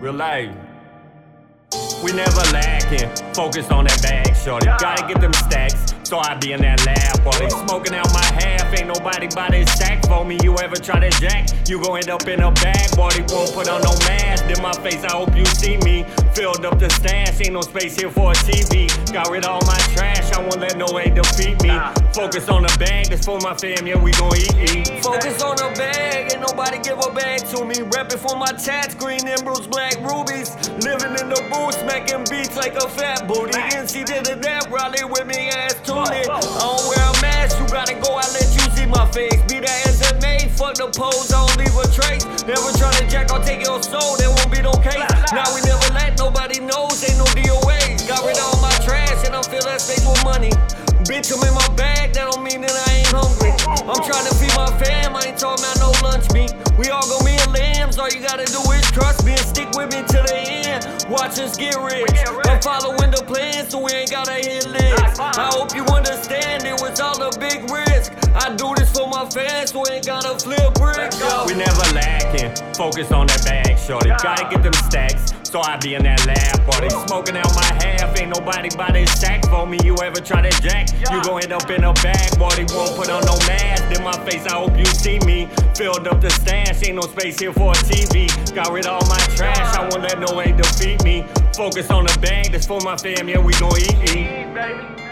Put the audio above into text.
Real life. We never lacking, focus on that bag, shorty. Gotta get them stacks, so I be in that lab, party. Smoking out my half, ain't nobody buy this sack for me. You ever try to jack, you gon' end up in a bag, party. Won't put on no mask, in my face, I hope you see me. Filled up the stash, ain't no space here for a TV. Got rid of all my trash, I won't let no way defeat me. Focus on the bag, that's for my fam, yeah, we gon' eat. Focus on the bag, ain't nobody give a bag to me. Reppin' for my tats, green emeralds, black rubies. Living in the booth, smacking beats like a fat booty. NC to the nap, rally with me, ass tooted. I don't wear a mask, you gotta go, I let you see my face. Be the SMA, fuck the pose, I don't leave a trace. Never try to jack, I'll take your soul, there won't be no case. Now we never let nobody knows, ain't no DOAs. Got rid of all my trash and I fill that space with money. Bitch, I'm in my bag, that don't mean that I ain't hungry. I'm trying to feed my fam, I ain't talking about no lunch meat. We all gon' be lambs, all you gotta do is trust me and stick with me to the end. Watch us get rich. I'm following the plan, so we ain't gotta hit list. I hope you understand it was all a big risk. I do this for my fans, so we ain't gotta flip bricks. We never lacking, focus on that bag, shorty. Gotta get them stacks, so I be in that lab, party. Smoking out my half, ain't nobody buy this sack for me. You ever try to jack, you gon' end up in a bag, party. Won't put on no mask, in my face, I hope you see me. Filled up the stash, ain't no space here for a TV. Got rid of all my trash, I won't let no way defeat me. Focus on the bag, that's for my fam, yeah, we gon' eat. Baby.